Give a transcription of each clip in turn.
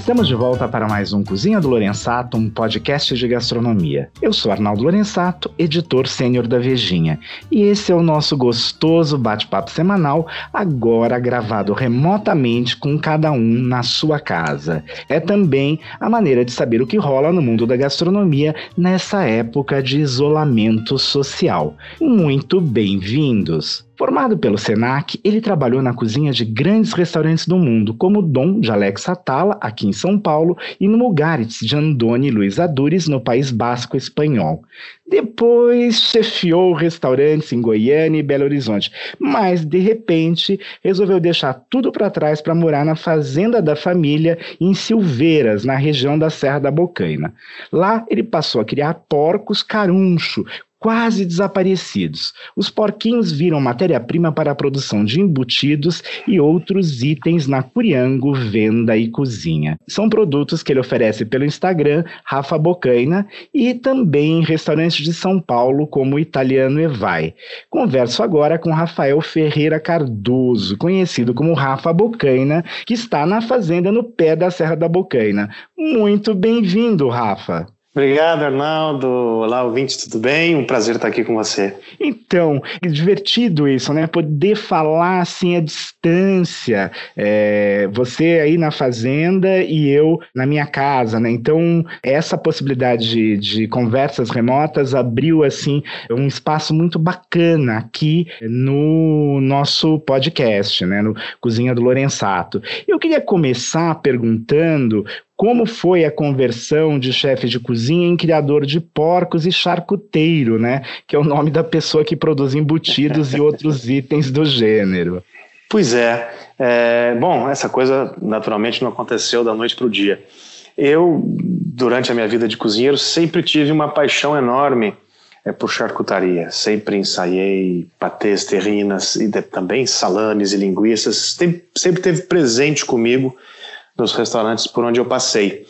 Estamos de volta para mais um Cozinha do Lorenzato, um podcast de gastronomia. Eu sou Arnaldo Lorenzato, editor sênior da Vejinha, e esse é o nosso gostoso bate-papo semanal, agora gravado remotamente com cada um na sua casa. É também a maneira de saber o que rola no mundo da gastronomia nessa época de isolamento social. Muito bem-vindos! Formado pelo Senac, ele trabalhou na cozinha de grandes restaurantes do mundo, como o Dom de Alex Atala, aqui em São Paulo, e no Mugaritz de Andoni Luiz Adures, no País Basco espanhol. Depois chefiou restaurantes em Goiânia e Belo Horizonte, mas de repente resolveu deixar tudo para trás para morar na fazenda da família em Silveiras, na região da Serra da Bocaina. Lá ele passou a criar porcos caruncho, quase desaparecidos. Os porquinhos viram matéria-prima para a produção de embutidos e outros itens na Curiango, venda e cozinha. São produtos que ele oferece pelo Instagram, Rafa Bocaina, e também em restaurantes de São Paulo, como o Italiano e Vai. Converso agora com Rafael Ferreira Cardoso, conhecido como Rafa Bocaina, que está na fazenda no pé da Serra da Bocaina. Muito bem-vindo, Rafa! Obrigado, Arnaldo. Olá, ouvintes, tudo bem? Um prazer estar aqui com você. Então, é divertido isso, né? Poder falar assim à distância. Você aí na fazenda e eu na minha casa, né? Então, essa possibilidade de conversas remotas abriu, assim, um espaço muito bacana aqui no nosso podcast, né? No Cozinha do Lorenzato. Eu queria começar perguntando como foi a conversão de chefe de cozinha em criador de porcos e charcuteiro, né? Que é o nome da pessoa que produz embutidos e outros itens do gênero. Pois é. Bom, essa coisa naturalmente não aconteceu da noite para o dia. Eu, durante a minha vida de cozinheiro, sempre tive uma paixão enorme por charcutaria. Sempre ensaiei patês, terrinas e também salames e linguiças. Sempre teve presente comigo nos restaurantes por onde eu passei.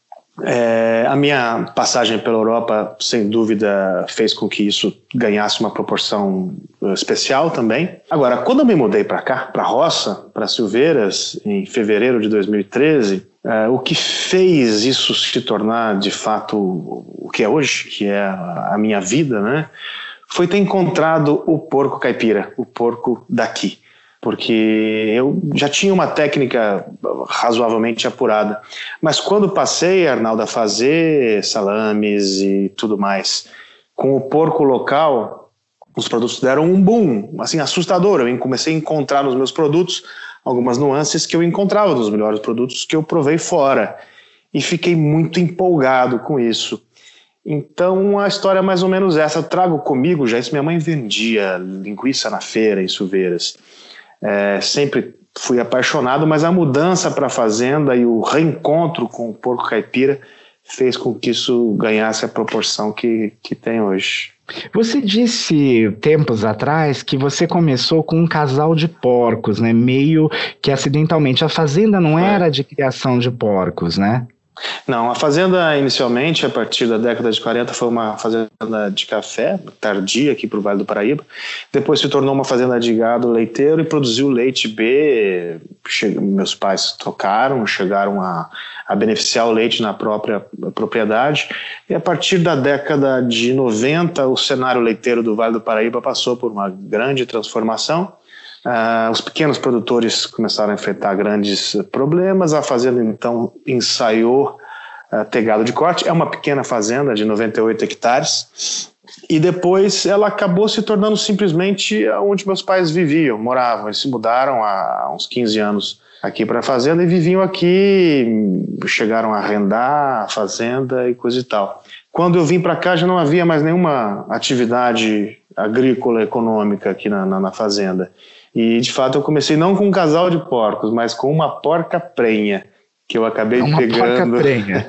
A minha passagem pela Europa, sem dúvida, fez com que isso ganhasse uma proporção especial também. Agora, quando eu me mudei para cá, para a roça, para Silveiras, em fevereiro de 2013, o que fez isso se tornar, de fato, o que é hoje, que é a minha vida, né, foi ter encontrado o porco caipira, o porco daqui. Porque eu já tinha uma técnica razoavelmente apurada. Mas quando passei, Arnaldo, a fazer salames e tudo mais, com o porco local, os produtos deram um boom, assim, assustador. Eu comecei a encontrar nos meus produtos algumas nuances que eu encontrava nos melhores produtos que eu provei fora. E fiquei muito empolgado com isso. Então a história é mais ou menos essa. Eu trago comigo já isso. Minha mãe vendia linguiça na feira em Silveiras. Sempre fui apaixonado, mas a mudança para a fazenda e o reencontro com o porco caipira fez com que isso ganhasse a proporção que tem hoje. Você disse tempos atrás que você começou com um casal de porcos, né? Meio que acidentalmente. A fazenda não era de criação de porcos, né? Não, a fazenda inicialmente, a partir da década de 40, foi uma fazenda de café tardia aqui para o Vale do Paraíba. Depois se tornou uma fazenda de gado leiteiro e produziu leite B. Meus pais trocaram, chegaram a beneficiar o leite na própria propriedade. E a partir da década de 90, o cenário leiteiro do Vale do Paraíba passou por uma grande transformação. Os pequenos produtores começaram a enfrentar grandes problemas. A fazenda então ensaiou ter gado de corte. É uma pequena fazenda de 98 hectares e depois ela acabou se tornando simplesmente onde meus pais viviam, moravam. Eles se mudaram há uns 15 anos aqui para a fazenda e viviam aqui, chegaram a arrendar a fazenda e coisa e tal. Quando eu vim para cá já não havia mais nenhuma atividade agrícola econômica aqui na fazenda. E, de fato, eu comecei não com um casal de porcos, mas com uma porca prenha, que eu acabei pegando. Porca prenha.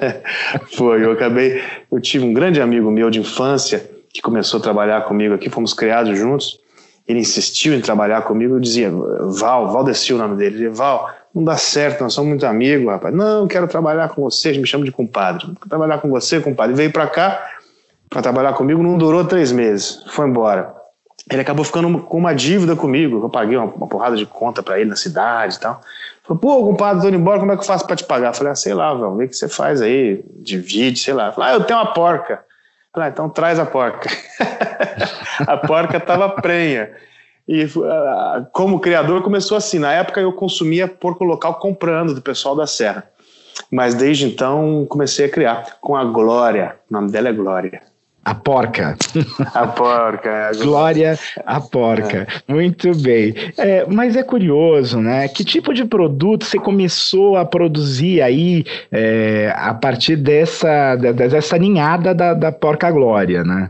Eu tive um grande amigo meu de infância que começou a trabalhar comigo aqui, fomos criados juntos. Ele insistiu em trabalhar comigo, eu dizia, Valdeci o nome dele, ele dizia, Val, não dá certo, nós somos muito amigos, rapaz. Não, quero trabalhar com você, me chama de compadre. Quero trabalhar com você, compadre. Veio para cá para trabalhar comigo, não durou 3 meses, foi embora. ele acabou ficando com uma dívida comigo. Eu paguei uma porrada de conta para ele na cidade e tal. Falei, pô, compadre, tô indo embora, como é que eu faço para te pagar? Eu falei, sei lá, velho, vê o que você faz aí, divide, sei lá. Falei, eu tenho uma porca. Eu falei, então traz a porca. A porca tava prenha. E como criador começou assim. Na época eu consumia porco local comprando do pessoal da Serra. Mas desde então comecei a criar com a Glória. O nome dela é Glória. A porca. A porca. Glória, a porca. Muito bem. Mas é curioso, né? Que tipo de produto você começou a produzir aí a partir dessa ninhada da porca Glória, né?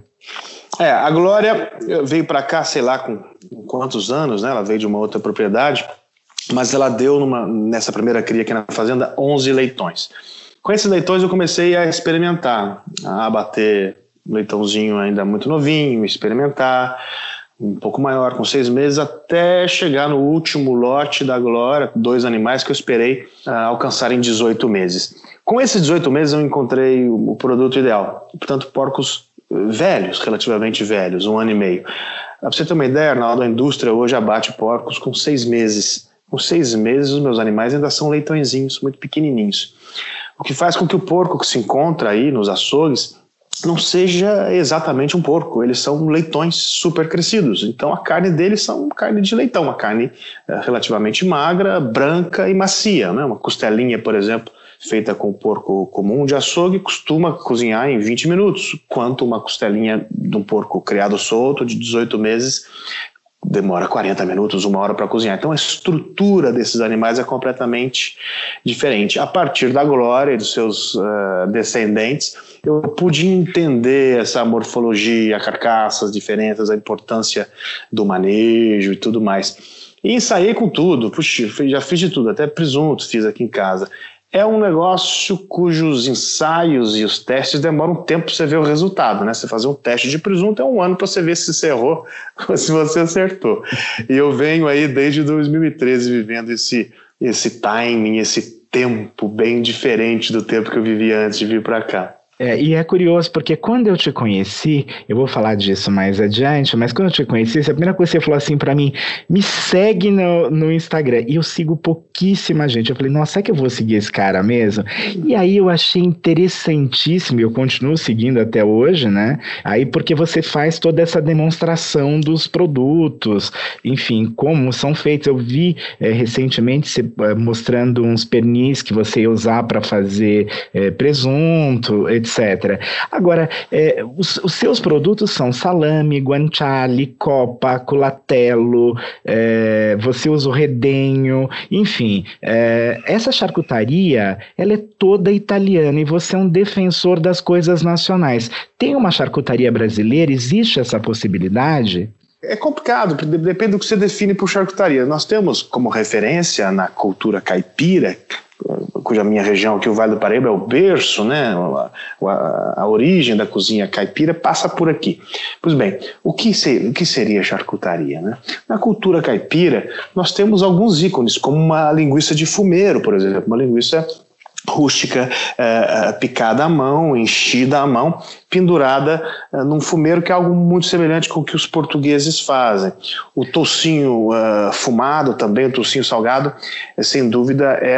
A Glória veio para cá, sei lá, com quantos anos, né? Ela veio de uma outra propriedade, mas ela deu nessa primeira cria aqui na fazenda 11 leitões. Com esses leitões eu comecei a experimentar, a abater leitãozinho ainda muito novinho, experimentar um pouco maior, com 6 meses, até chegar no último lote da Glória, 2 animais que eu esperei alcançar em 18 meses. Com esses 18 meses eu encontrei o produto ideal, portanto porcos velhos, relativamente velhos, 1 ano e meio. Para você ter uma ideia, Arnaldo, a indústria hoje abate porcos com 6 meses. Com 6 meses os meus animais ainda são leitõezinhos, muito pequenininhos. O que faz com que o porco que se encontra aí nos açougues não seja exatamente um porco, eles são leitões super crescidos, então a carne deles são carne de leitão, uma carne relativamente magra, branca e macia, né? Uma costelinha, por exemplo, feita com porco comum de açougue costuma cozinhar em 20 minutos, quanto uma costelinha de um porco criado solto de 18 meses demora 40 minutos, 1 hora para cozinhar. Então a estrutura desses animais é completamente diferente. A partir da Glória e dos seus descendentes, eu pude entender essa morfologia, carcaças diferentes, a importância do manejo e tudo mais. E ensaiei com tudo, puxa, já fiz de tudo, até presunto fiz aqui em casa. É um negócio cujos ensaios e os testes demoram um tempo para você ver o resultado, né? Você fazer um teste de presunto é 1 ano para você ver se você errou ou se você acertou. E eu venho aí desde 2013 vivendo esse timing, esse tempo bem diferente do tempo que eu vivia antes de vir para cá. E é curioso, porque quando eu te conheci, eu vou falar disso mais adiante, mas quando eu te conheci, a primeira coisa que você falou assim pra mim, me segue no Instagram, e eu sigo pouquíssima gente. Eu falei, nossa, será que eu vou seguir esse cara mesmo? E aí eu achei interessantíssimo, e eu continuo seguindo até hoje, né? Aí porque você faz toda essa demonstração dos produtos, enfim, como são feitos. Eu vi recentemente você mostrando uns pernis que você ia usar para fazer presunto, etc. Agora, os seus produtos são salame, guanciale, copa, culatello, você usa o redenho, enfim, essa charcutaria, ela é toda italiana e você é um defensor das coisas nacionais. Tem uma charcutaria brasileira? Existe essa possibilidade? É complicado, depende do que você define por charcutaria. Nós temos como referência na cultura caipira, cuja minha região aqui, o Vale do Paraíba, é o berço, né? A origem da cozinha caipira passa por aqui. Pois bem, o que seria charcutaria, né? Na cultura caipira, nós temos alguns ícones, como uma linguiça de fumeiro, por exemplo, uma linguiça rústica, picada à mão, enchida à mão, pendurada num fumeiro, que é algo muito semelhante com o que os portugueses fazem. O toucinho fumado também, o toucinho salgado, sem dúvida é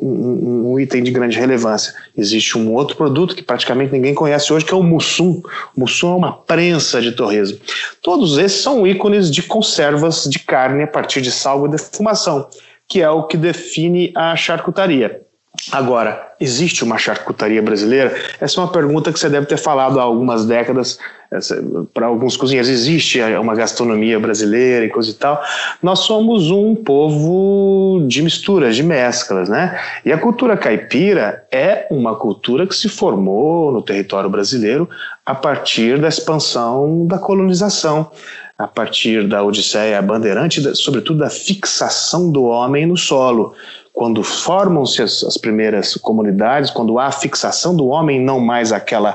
um item de grande relevância. Existe um outro produto que praticamente ninguém conhece hoje, que é o mussum. O mussum é uma prensa de torresmo. Todos esses são ícones de conservas de carne a partir de salgo e defumação, que é o que define a charcutaria. Agora, existe uma charcutaria brasileira? Essa é uma pergunta que você deve ter falado há algumas décadas para alguns cozinheiros. Existe uma gastronomia brasileira e coisa e tal? Nós somos um povo de misturas, de mesclas, né? E a cultura caipira é uma cultura que se formou no território brasileiro a partir da expansão da colonização, a partir da Odisseia Bandeirante, sobretudo da fixação do homem no solo. Quando formam-se as primeiras comunidades, quando há a fixação do homem, não mais aquela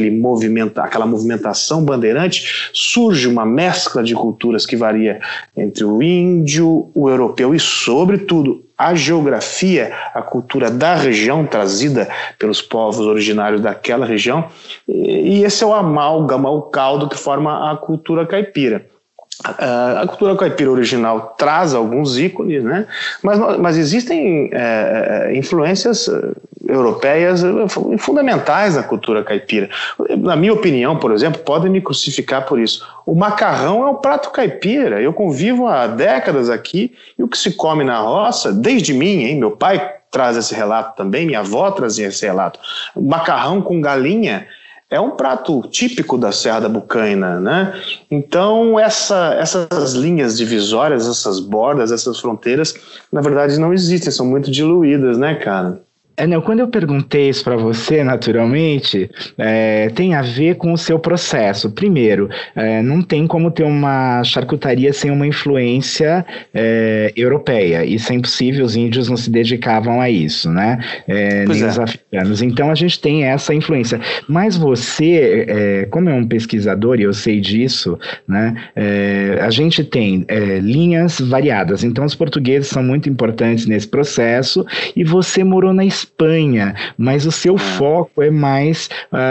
movimentação bandeirante, surge uma mescla de culturas que varia entre o índio, o europeu e, sobretudo, a geografia, a cultura da região trazida pelos povos originários daquela região, e esse é o amálgama, o caldo que forma a cultura caipira. A cultura caipira original traz alguns ícones, né? Mas existem influências europeias fundamentais na cultura caipira. Na minha opinião, por exemplo, podem me crucificar por isso. O macarrão é um prato caipira. Eu convivo há décadas aqui e o que se come na roça, desde mim, hein? Meu pai traz esse relato também, minha avó trazia esse relato. Macarrão com galinha é um prato típico da Serra da Bocaina, né? Então, essas linhas divisórias, essas bordas, essas fronteiras, na verdade não existem, são muito diluídas, né, cara? Não, quando eu perguntei isso para você, naturalmente, tem a ver com o seu processo. Primeiro, não tem como ter uma charcutaria sem uma influência europeia. Isso é impossível, os índios não se dedicavam a isso, né? Nem os africanos. Então, a gente tem essa influência. Mas você, como é um pesquisador, e eu sei disso, né? A gente tem linhas variadas. Então, os portugueses são muito importantes nesse processo, e você morou na Espanha, mas o seu foco é mais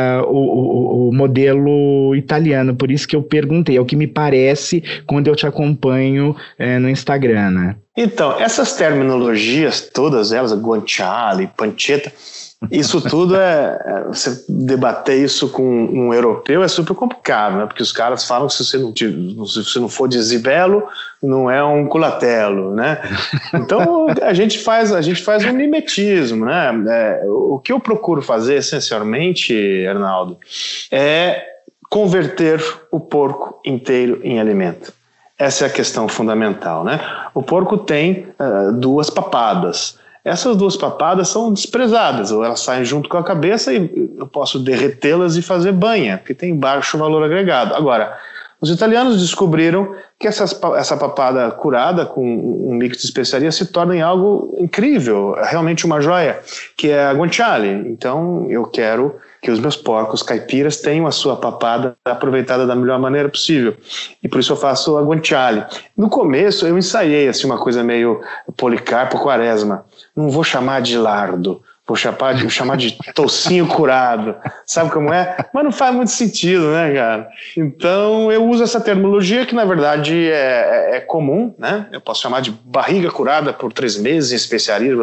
o modelo italiano, por isso que eu perguntei, é o que me parece quando eu te acompanho no Instagram, né? Então, essas terminologias, todas elas, guanciale, pancetta, isso tudo você debater isso com um europeu é super complicado, né? Porque os caras falam que se você não for de Zibelo, não é um culatelo, né? Então a gente faz um mimetismo, né? O que eu procuro fazer essencialmente, Arnaldo, é converter o porco inteiro em alimento. Essa é a questão fundamental, né? O porco tem 2 papadas. Essas 2 papadas são desprezadas, ou elas saem junto com a cabeça e eu posso derretê-las e fazer banha, porque tem baixo valor agregado. Agora, os italianos descobriram que essa papada curada com um mix de especiarias se torna em algo incrível, realmente uma joia, que é a guanciale. Então, eu quero que os meus porcos caipiras tenham a sua papada aproveitada da melhor maneira possível. E por isso eu faço a guanciale. No começo, eu ensaiei assim, uma coisa meio Policarpo Quaresma. Não vou chamar de lardo, vou chamar de toucinho curado. Sabe como é? Mas não faz muito sentido, né, cara? Então, eu uso essa terminologia que, na verdade, é comum, né? Eu posso chamar de barriga curada por 3 meses em especiarias,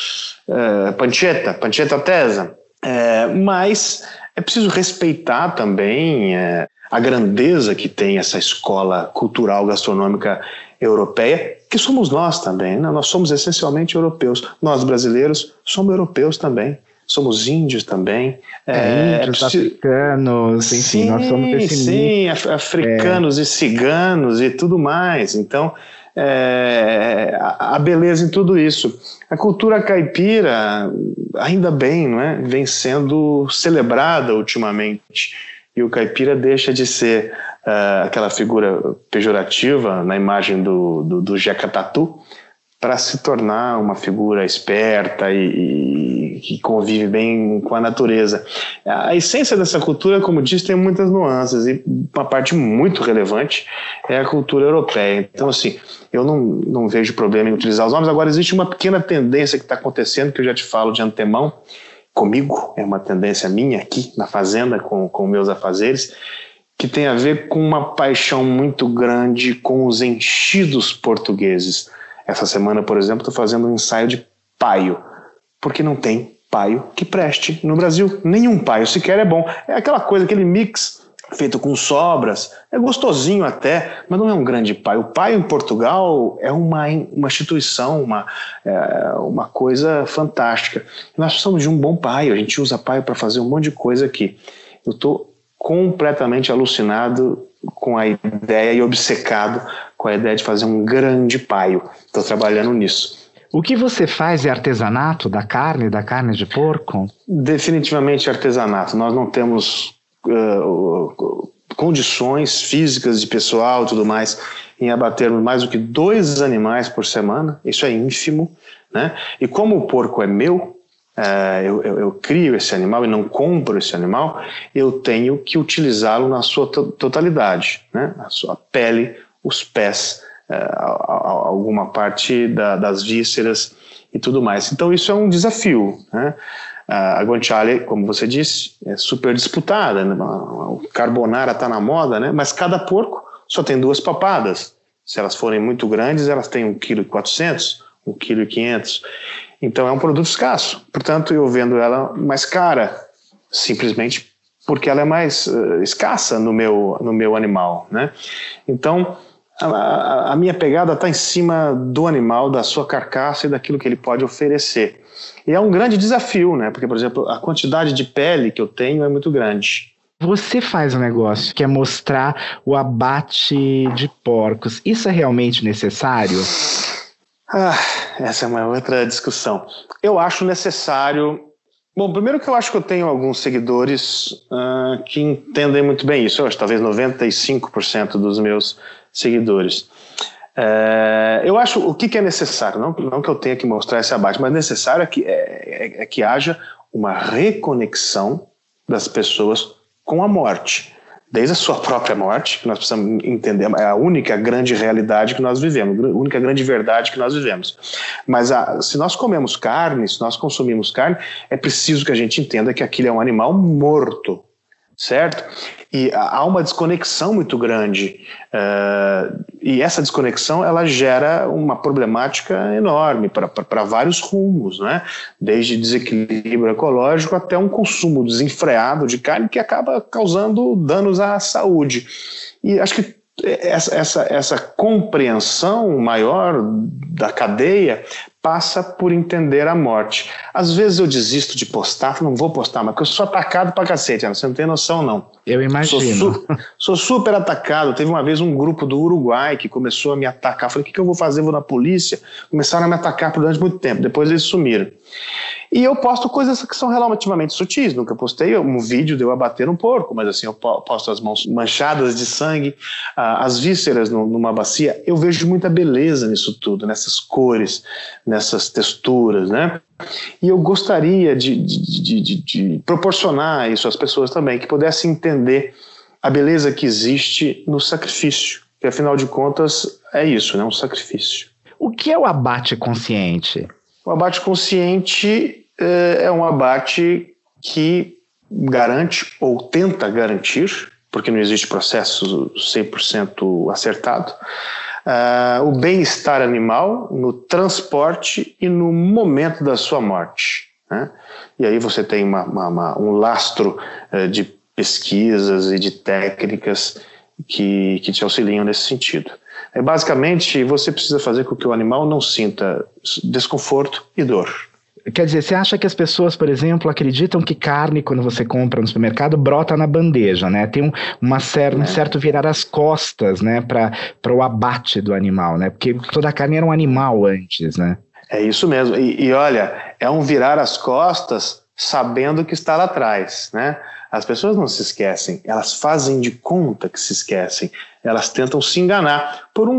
pancetta tesa. Mas é preciso respeitar também a grandeza que tem essa escola cultural gastronômica europeia, que somos nós também, né? Nós somos essencialmente europeus. Nós brasileiros somos europeus também, somos índios também. Índios, africanos, enfim, sim, nós somos esse sim, africanos e ciganos e tudo mais. Então, a beleza em tudo isso. A cultura caipira, ainda bem, não é? Vem sendo celebrada ultimamente. E o caipira deixa de ser aquela figura pejorativa na imagem do Jeca Tatu para se tornar uma figura esperta e que convive bem com a natureza. A essência dessa cultura, como disse, tem muitas nuances e uma parte muito relevante é a cultura europeia. Então, assim, eu não vejo problema em utilizar os nomes. Agora, existe uma pequena tendência que está acontecendo, que eu já te falo de antemão, comigo, é uma tendência minha aqui na fazenda, com meus afazeres, que tem a ver com uma paixão muito grande com os enchidos portugueses. Essa semana, por exemplo, estou fazendo um ensaio de paio, porque não tem paio que preste no Brasil. Nenhum paio sequer é bom. É aquela coisa, aquele mix feito com sobras, é gostosinho até, mas não é um grande paio. O paio em Portugal é uma instituição, uma coisa fantástica. Nós precisamos de um bom paio, a gente usa paio para fazer um monte de coisa aqui. Eu estou completamente alucinado com a ideia e obcecado com a ideia de fazer um grande paio. Estou trabalhando nisso. O que você faz é artesanato da carne de porco? Definitivamente artesanato. Nós não temos condições físicas de pessoal e tudo mais em abatermos mais do que 2 animais por semana. Isso é ínfimo, né? E como o porco é meu, eu crio esse animal e não compro esse animal, eu tenho que utilizá-lo na sua totalidade, né? A sua pele, os pés, alguma parte das vísceras e tudo mais. Então isso é um desafio, né? A guanciale, como você disse, é super disputada, né? O carbonara está na moda, né? Mas cada porco só tem 2 papadas. Se elas forem muito grandes, elas têm 1,4 kg, 1,5 kg. Então é um produto escasso. Portanto, eu vendo ela mais cara, simplesmente porque ela é mais escassa no meu animal, né? Então, a minha pegada está em cima do animal, da sua carcaça e daquilo que ele pode oferecer. E é um grande desafio, né? Porque, por exemplo, a quantidade de pele que eu tenho é muito grande. Você faz um negócio que é mostrar o abate de porcos. Isso é realmente necessário? Essa é uma outra discussão. Eu acho necessário... Bom, primeiro que eu acho que eu tenho alguns seguidores que entendem muito bem isso. Eu acho talvez 95% dos meus seguidores. Eu acho o que é necessário, não que eu tenha que mostrar esse abate, mas necessário é que haja uma reconexão das pessoas com a morte. Desde a sua própria morte, que nós precisamos entender, é a única grande realidade que nós vivemos, a única grande verdade que nós vivemos. Mas se nós comemos carne, se nós consumimos carne, é preciso que a gente entenda que aquilo é um animal morto, certo? E há uma desconexão muito grande, e essa desconexão ela gera uma problemática enorme para vários rumos, né? Desde desequilíbrio ecológico até um consumo desenfreado de carne que acaba causando danos à saúde. E acho que essa compreensão maior da cadeia passa por entender a morte. Às vezes eu desisto de postar, não vou postar, mas porque eu sou atacado pra cacete, você não tem noção não. Eu imagino. Sou super atacado. Teve uma vez um grupo do Uruguai que começou a me atacar. Falei, o que eu vou fazer? Vou na polícia. Começaram a me atacar durante muito tempo, depois eles sumiram. E eu posto coisas que são relativamente sutis. Nunca postei um vídeo de eu abater um porco, mas assim, eu posto as mãos manchadas de sangue, as vísceras numa bacia. Eu vejo muita beleza nisso tudo, nessas cores, nessas texturas, né? E eu gostaria de proporcionar isso às pessoas também, que pudessem entender a beleza que existe no sacrifício, que afinal de contas é isso, né? Um sacrifício. O que é o abate consciente? O abate consciente é um abate que garante ou tenta garantir, porque não existe processo 100% acertado, o bem-estar animal no transporte e no momento da sua morte, né? E aí você tem um lastro de pesquisas e de técnicas que te auxiliam nesse sentido. Basicamente, você precisa fazer com que o animal não sinta desconforto e dor. Quer dizer, você acha que as pessoas, por exemplo, acreditam que carne, quando você compra no supermercado, brota na bandeja, né? Tem um certo virar as costas, né, para o abate do animal, né? Porque toda a carne era um animal antes, né? É isso mesmo. E olha, é um virar as costas sabendo que está lá atrás, né? As pessoas não se esquecem, elas fazem de conta que se esquecem, elas tentam se enganar por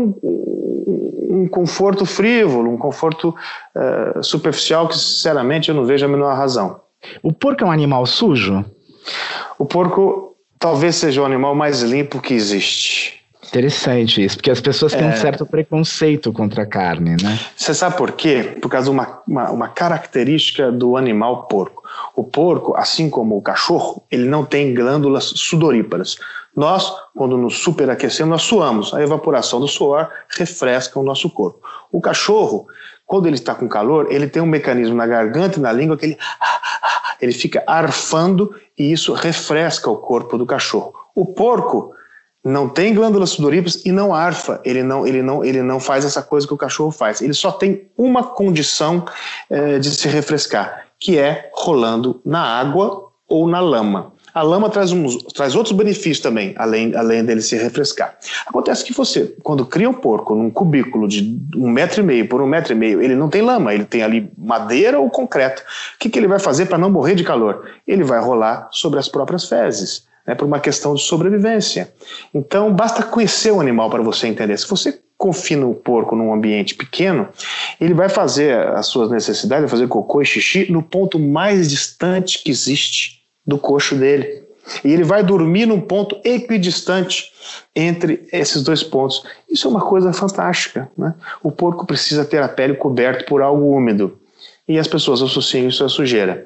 um conforto frívolo, um conforto superficial que, sinceramente, eu não vejo a menor razão. O porco é um animal sujo? O porco talvez seja o animal mais limpo que existe. Interessante isso, porque as pessoas têm um certo preconceito contra a carne, né? Você sabe por quê? Por causa de uma característica do animal porco. O porco, assim como o cachorro, ele não tem glândulas sudoríparas. Nós, quando nos superaquecemos, nós suamos. A evaporação do suor refresca o nosso corpo. O cachorro, quando ele está com calor, ele tem um mecanismo na garganta e na língua que ele fica arfando e isso refresca o corpo do cachorro. O porco não tem glândulas sudoríparas e não arfa, ele não faz essa coisa que o cachorro faz. Ele só tem uma condição de se refrescar, que é rolando na água ou na lama. A lama traz outros benefícios também, além dele se refrescar. Acontece que você, quando cria um porco num cubículo de 1,5 m por 1,5 m, ele não tem lama, ele tem ali madeira ou concreto. O que ele vai fazer para não morrer de calor? Ele vai rolar sobre as próprias fezes, né, por uma questão de sobrevivência. Então, basta conhecer o animal para você entender. Se você confina o porco num ambiente pequeno, ele vai fazer as suas necessidades, vai fazer cocô e xixi no ponto mais distante que existe do coxo dele. E ele vai dormir num ponto equidistante entre esses dois pontos. Isso é uma coisa fantástica, né? O porco precisa ter a pele coberta por algo úmido. E as pessoas associam isso à sujeira.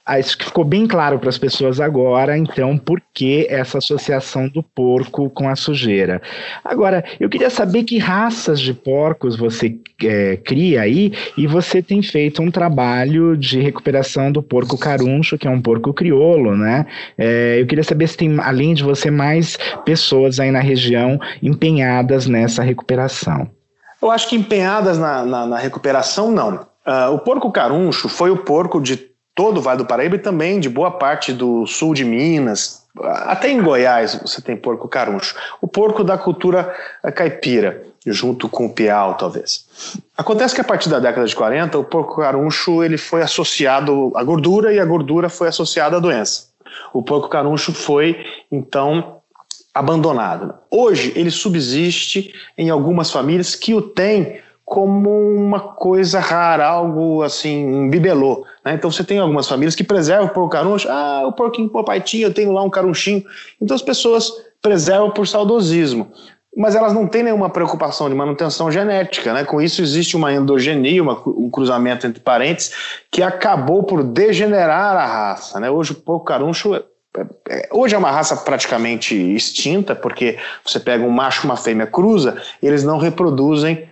Acho que ficou bem claro para as pessoas agora, então, por que essa associação do porco com a sujeira. Agora, eu queria saber que raças de porcos você cria aí, e você tem feito um trabalho de recuperação do porco caruncho, que é um porco crioulo, né? Eu queria saber se tem, além de você, mais pessoas aí na região empenhadas nessa recuperação. Eu acho que empenhadas na recuperação, não. O porco caruncho foi o porco de todo o Vale do Paraíba e também de boa parte do sul de Minas. Até em Goiás você tem porco caruncho. O porco da cultura caipira, junto com o piau, talvez. Acontece que a partir da década de 40, o porco caruncho ele foi associado à gordura e a gordura foi associada à doença. O porco caruncho foi, então, abandonado. Hoje ele subsiste em algumas famílias que o têm como uma coisa rara, algo assim, um bibelô, né? Então você tem algumas famílias que preservam o porco caruncho. O porquinho, papai tinha, eu tenho lá um carunchinho. Então as pessoas preservam por saudosismo, mas elas não têm nenhuma preocupação de manutenção genética, né? Com isso existe uma endogenia, um cruzamento entre parentes que acabou por degenerar a raça, né? Hoje o porco caruncho hoje é uma raça praticamente extinta, porque você pega um macho e uma fêmea, cruza, eles não reproduzem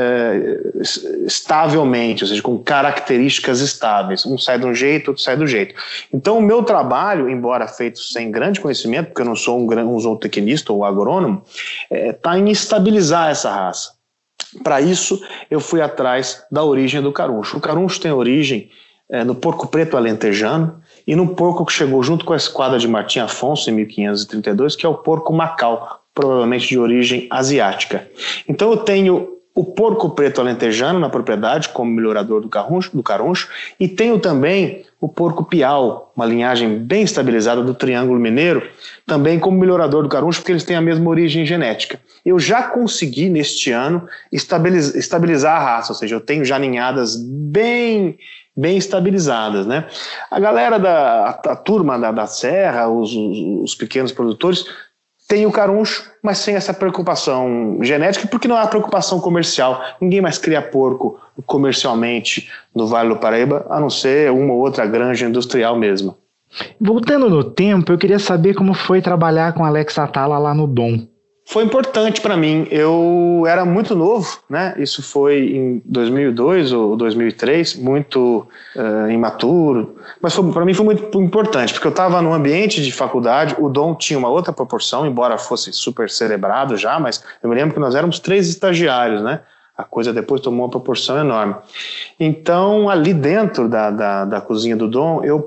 estavelmente, ou seja, com características estáveis. Um sai de um jeito, outro sai do jeito. Então o meu trabalho, embora feito sem grande conhecimento, porque eu não sou um zootecnista ou agrônomo, está em estabilizar essa raça. Para isso eu fui atrás da origem do caruncho. O caruncho tem origem no porco preto alentejano e no porco que chegou junto com a esquadra de Martim Afonso em 1532, que é o porco Macau, provavelmente de origem asiática. Então eu tenho o porco preto alentejano na propriedade como melhorador do caruncho, e tenho também o porco piau, uma linhagem bem estabilizada do Triângulo Mineiro, também como melhorador do caruncho, porque eles têm a mesma origem genética. Eu já consegui neste ano estabilizar a raça, ou seja, eu tenho já ninhadas bem estabilizadas, né? A galera a turma da serra, os pequenos produtores, tem o caruncho, mas sem essa preocupação genética, porque não há preocupação comercial. Ninguém mais cria porco comercialmente no Vale do Paraíba, a não ser uma ou outra granja industrial mesmo. Voltando no tempo, eu queria saber como foi trabalhar com Alex Atala lá no Dom. Foi importante para mim. Eu era muito novo, né? Isso foi em 2002 ou 2003, muito imaturo. Mas para mim foi muito importante, porque eu estava num ambiente de faculdade, o Dom tinha uma outra proporção, embora fosse super cerebrado já, mas eu me lembro que nós éramos 3 estagiários, né? A coisa depois tomou uma proporção enorme. Então, ali dentro da cozinha do Dom, eu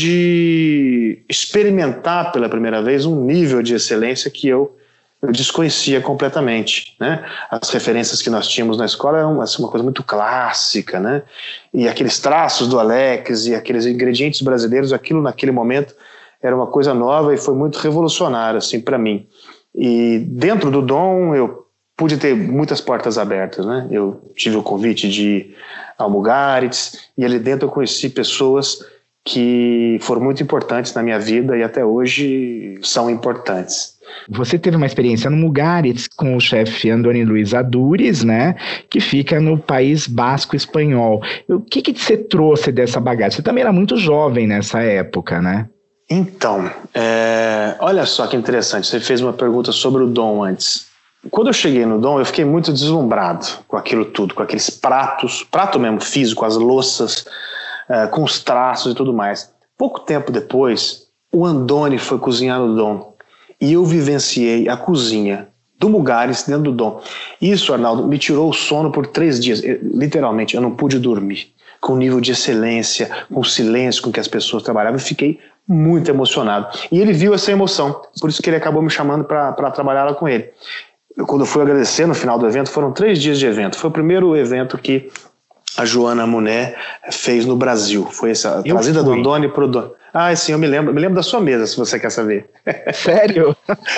pude experimentar pela primeira vez um nível de excelência que eu desconhecia completamente, né? As referências que nós tínhamos na escola eram assim, uma coisa muito clássica, né? E aqueles traços do Alex e aqueles ingredientes brasileiros, aquilo naquele momento era uma coisa nova e foi muito revolucionário assim para mim. E dentro do Dom eu pude ter muitas portas abertas, né? Eu tive o convite de ir ao Mugaritz e ali dentro eu conheci pessoas que foram muito importantes na minha vida e até hoje são importantes. Você teve uma experiência no Mugaritz com o chefe Andoni Luiz Adures, né, que fica no País Basco espanhol. O que você trouxe dessa bagagem? Você também era muito jovem nessa época, né? Então, olha só que interessante, você fez uma pergunta sobre o Dom antes. Quando eu cheguei no Dom, eu fiquei muito deslumbrado com aquilo tudo, com aqueles prato mesmo físico, as louças, com os traços e tudo mais. Pouco tempo depois, o Andoni foi cozinhar no Dom e eu vivenciei a cozinha do Mugaritz dentro do Dom. Isso, Arnaldo, me tirou o sono por 3 dias. Literalmente, eu não pude dormir. Com o nível de excelência, com o silêncio com que as pessoas trabalhavam, eu fiquei muito emocionado. E ele viu essa emoção, por isso que ele acabou me chamando para trabalhar lá com ele. Quando eu fui agradecer no final do evento, foram 3 dias de evento. Foi o primeiro evento que a Joana Muné fez no Brasil. Foi essa trazida do Andoni pro Dom. Ah, sim, eu me lembro da sua mesa, se você quer saber. Sério?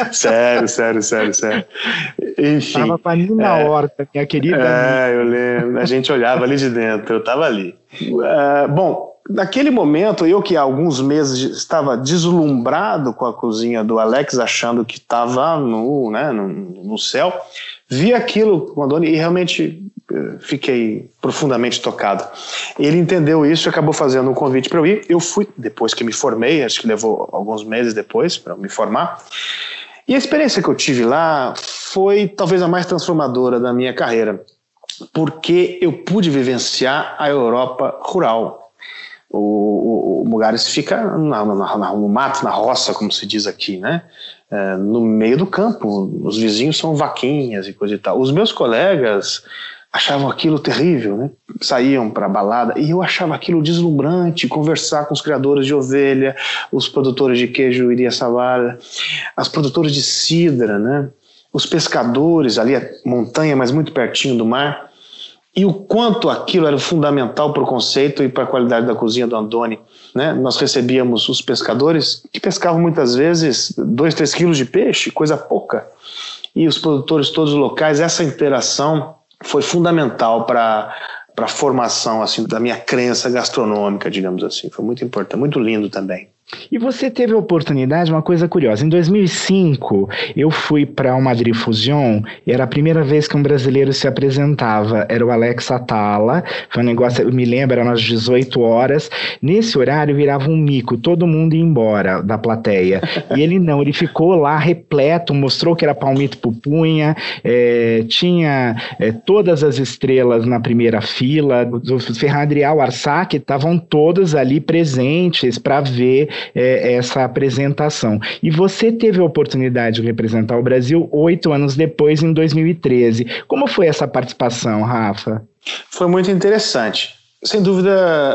Sério. Enfim. Tava com a Nina Horta, minha querida. Eu lembro. A gente olhava ali de dentro, eu tava ali. Bom, naquele momento, eu que há alguns meses estava deslumbrado com a cozinha do Alex, achando que estava no céu, vi aquilo com o Andoni e realmente fiquei profundamente tocado. Ele entendeu isso e acabou fazendo um convite para eu ir. Eu fui, depois que me formei, acho que levou alguns meses depois para me formar. E a experiência que eu tive lá foi talvez a mais transformadora da minha carreira, porque eu pude vivenciar a Europa rural. O Mugares fica no mato, na roça, como se diz aqui, né? No meio do campo. Os vizinhos são vaquinhas e coisa e tal. Os meus colegas achavam aquilo terrível, né? Saíam para balada e eu achava aquilo deslumbrante, conversar com os criadores de ovelha, os produtores de queijo Iria-Savara, as produtoras de cidra, né? Os pescadores ali, a montanha, mas muito pertinho do mar. E o quanto aquilo era fundamental para o conceito e para a qualidade da cozinha do Andoni, né? Nós recebíamos os pescadores que pescavam muitas vezes 2, 3 quilos de peixe, coisa pouca. E os produtores todos locais, essa interação foi fundamental para a formação assim, da minha crença gastronômica, digamos assim. Foi muito importante, muito lindo também. E você teve a oportunidade, uma coisa curiosa, em 2005 eu fui para o Madrid Fusion, e era a primeira vez que um brasileiro se apresentava, era o Alex Atala, foi um negócio, eu me lembro, eram às 18 horas, nesse horário virava um mico, todo mundo ia embora da plateia, e ele não, ele ficou lá repleto, mostrou que era palmito pupunha, tinha todas as estrelas na primeira fila, do Ferran Adrià, Arsac, estavam todos ali presentes para ver essa apresentação. E você teve a oportunidade de representar o Brasil 8 anos depois, em 2013. Como foi essa participação, Rafa? Foi muito interessante. Sem dúvida,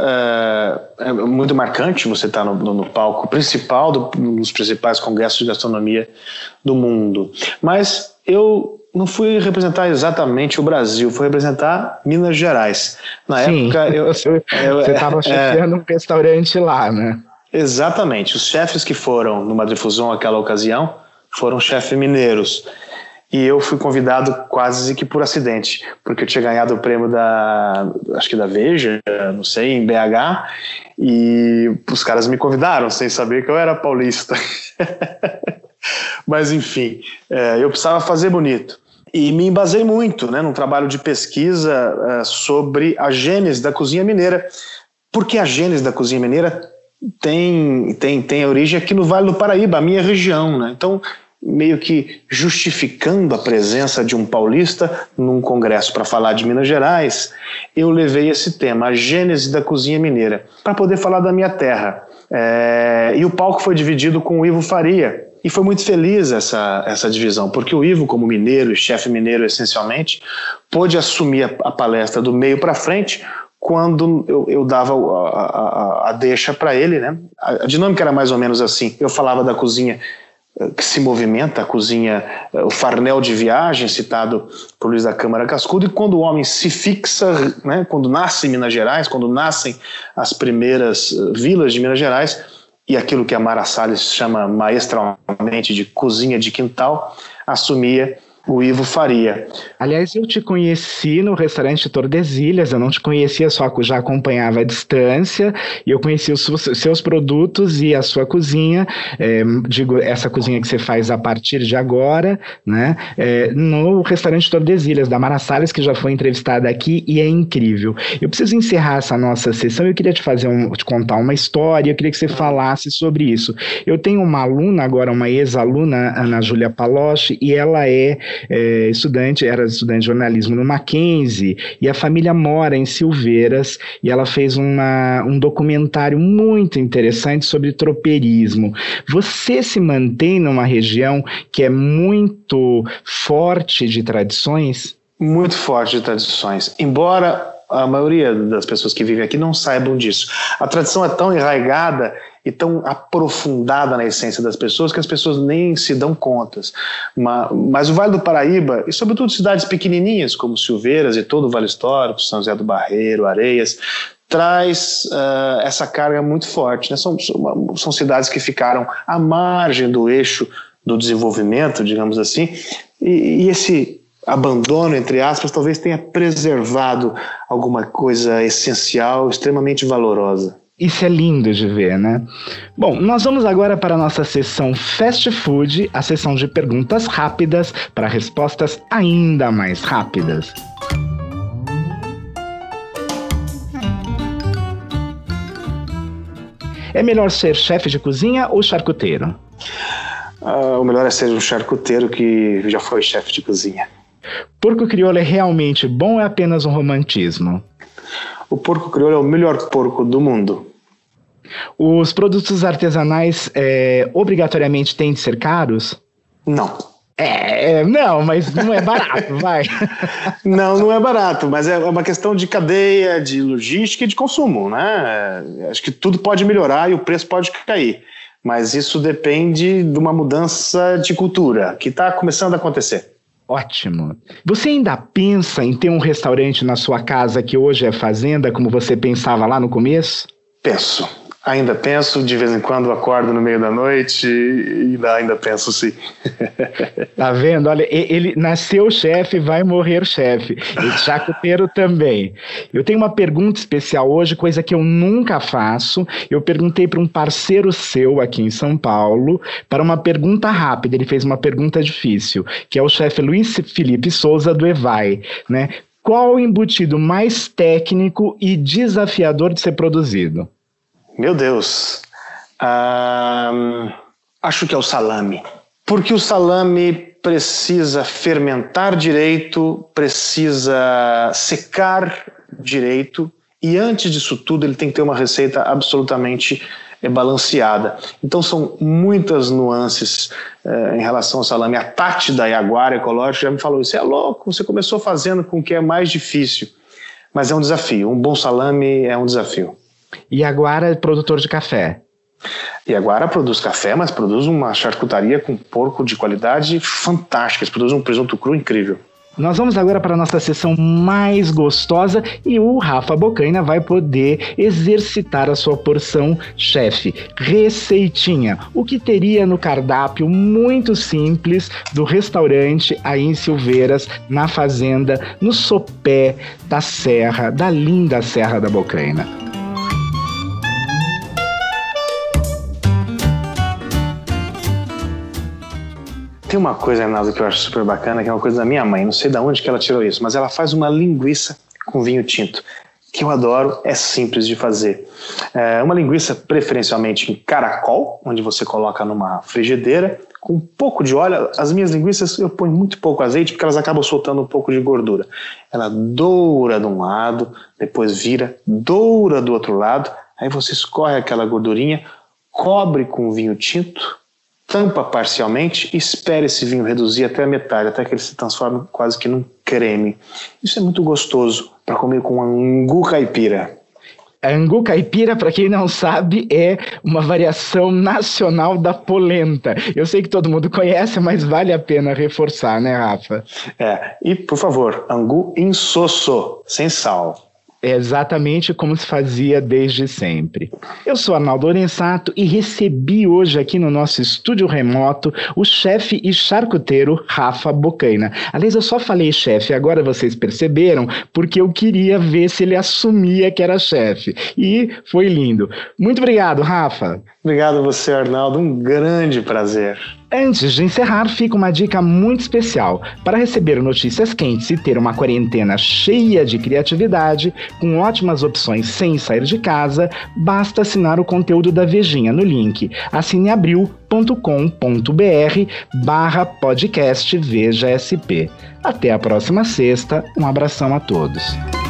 é muito marcante você estar no palco principal dos principais congressos de gastronomia do mundo. Mas eu não fui representar exatamente o Brasil, fui representar Minas Gerais. Na época, você estava chefiando um restaurante lá, né? Exatamente. Os chefes que foram no Madrid Fusion naquela ocasião foram chefes mineiros. E eu fui convidado quase que por acidente, porque eu tinha ganhado o prêmio acho que da Veja, não sei, em BH, e os caras me convidaram sem saber que eu era paulista. Mas enfim, eu precisava fazer bonito. E me embasei muito, né, num trabalho de pesquisa sobre a gênese da cozinha mineira, porque a gênese da cozinha mineira tem a origem aqui no Vale do Paraíba, a minha região, né? Então, meio que justificando a presença de um paulista num congresso para falar de Minas Gerais, eu levei esse tema, a gênese da cozinha mineira, para poder falar da minha terra. E o palco foi dividido com o Ivo Faria, e foi muito feliz essa divisão, porque o Ivo, como mineiro e chefe mineiro essencialmente, pôde assumir a palestra do meio para frente, quando eu dava a deixa para ele, né? A dinâmica era mais ou menos assim. Eu falava da cozinha que se movimenta, a cozinha, o farnel de viagem, citado por Luiz da Câmara Cascudo, e quando o homem se fixa, né? Quando nasce em Minas Gerais, quando nascem as primeiras vilas de Minas Gerais, e aquilo que a Mara Salles chama maestralmente de cozinha de quintal, assumia o Ivo Faria. Aliás, eu te conheci no restaurante Tordesilhas, eu não te conhecia, só já acompanhava à distância, e eu conheci os seus produtos e a sua cozinha, digo, essa cozinha que você faz a partir de agora, né, no restaurante Tordesilhas, da Mara Salles, que já foi entrevistada aqui, e é incrível. Eu preciso encerrar essa nossa sessão, eu queria te contar uma história, eu queria que você falasse sobre isso. Eu tenho uma aluna agora, uma ex-aluna, Ana Júlia Paloche, e ela era estudante de jornalismo no Mackenzie, e a família mora em Silveiras, e ela fez um documentário muito interessante sobre tropeirismo. Você se mantém numa região que é muito forte de tradições? Muito forte de tradições, embora a maioria das pessoas que vivem aqui não saibam disso. A tradição é tão enraigada e tão aprofundada na essência das pessoas que as pessoas nem se dão contas. Mas o Vale do Paraíba, e sobretudo cidades pequenininhas como Silveiras e todo o Vale Histórico, São José do Barreiro, Areias, traz essa carga muito forte, né? São cidades que ficaram à margem do eixo do desenvolvimento, digamos assim, e esse abandono, entre aspas, talvez tenha preservado alguma coisa essencial, extremamente valorosa. Isso é lindo de ver, né? Bom, nós vamos agora para a nossa sessão Fast Food, a sessão de perguntas rápidas para respostas ainda mais rápidas. É melhor ser chefe de cozinha ou charcuteiro? O melhor é ser um charcuteiro que já foi chefe de cozinha. Porco crioulo é realmente bom ou é apenas um romantismo? O porco crioulo é o melhor porco do mundo. Os produtos artesanais obrigatoriamente têm de ser caros? Não. Não, mas não é barato, vai. Não é barato, mas é uma questão de cadeia, de logística e de consumo, né? Acho que tudo pode melhorar e o preço pode cair, mas isso depende de uma mudança de cultura que está começando a acontecer. Ótimo. Você ainda pensa em ter um restaurante na sua casa que hoje é fazenda, como você pensava lá no começo? Ainda penso, de vez em quando acordo no meio da noite e ainda penso sim. Tá vendo? Olha, ele nasceu chefe, vai morrer chefe. E charcuteiro também. Eu tenho uma pergunta especial hoje, coisa que eu nunca faço. Eu perguntei para um parceiro seu aqui em São Paulo para uma pergunta rápida. Ele fez uma pergunta difícil, que é o chefe Luiz Felipe Souza do Evai, né? Qual o embutido mais técnico e desafiador de ser produzido? Meu Deus, acho que é o salame, porque o salame precisa fermentar direito, precisa secar direito e antes disso tudo ele tem que ter uma receita absolutamente balanceada. Então são muitas nuances em relação ao salame. A Tati da Yaguara Ecológica já me falou, isso é louco, você começou fazendo com o que é mais difícil, mas é um desafio, um bom salame é um desafio. Yaguara é produtor de café. Yaguara produz café, mas produz uma charcutaria com porco de qualidade fantástica. Eles produzem um presunto cru incrível. Nós vamos agora para a nossa sessão mais gostosa e o Rafa Bocaina vai poder exercitar a sua porção chefe. Receitinha. O que teria no cardápio muito simples do restaurante aí em Silveiras, na fazenda, no sopé da serra, da linda Serra da Bocaina. Tem uma coisa, Reinaldo, que eu acho super bacana, que é uma coisa da minha mãe, não sei de onde que ela tirou isso, mas ela faz uma linguiça com vinho tinto, que eu adoro, é simples de fazer. Uma linguiça preferencialmente em caracol, onde você coloca numa frigideira, com um pouco de óleo. As minhas linguiças eu ponho muito pouco azeite, porque elas acabam soltando um pouco de gordura. Ela doura de um lado, depois vira, doura do outro lado, aí você escorre aquela gordurinha, cobre com vinho tinto, tampa parcialmente e espere esse vinho reduzir até a metade, até que ele se transforme quase que num creme. Isso é muito gostoso para comer com angu caipira. A angu caipira, para quem não sabe, é uma variação nacional da polenta. Eu sei que todo mundo conhece, mas vale a pena reforçar, né, Rafa? E por favor, angu insosso, sem sal. É exatamente como se fazia desde sempre. Eu sou Arnaldo Lorenzato e recebi hoje aqui no nosso estúdio remoto o chefe e charcuteiro Rafa Bocaina. Aliás, eu só falei chefe, agora vocês perceberam, porque eu queria ver se ele assumia que era chefe. E foi lindo. Muito obrigado, Rafa. Obrigado a você, Arnaldo. Um grande prazer. Antes de encerrar, fica uma dica muito especial. Para receber notícias quentes e ter uma quarentena cheia de criatividade, com ótimas opções sem sair de casa, basta assinar o conteúdo da Vejinha no link assineabril.com.br/podcast Veja SP. Até a próxima sexta, um abração a todos.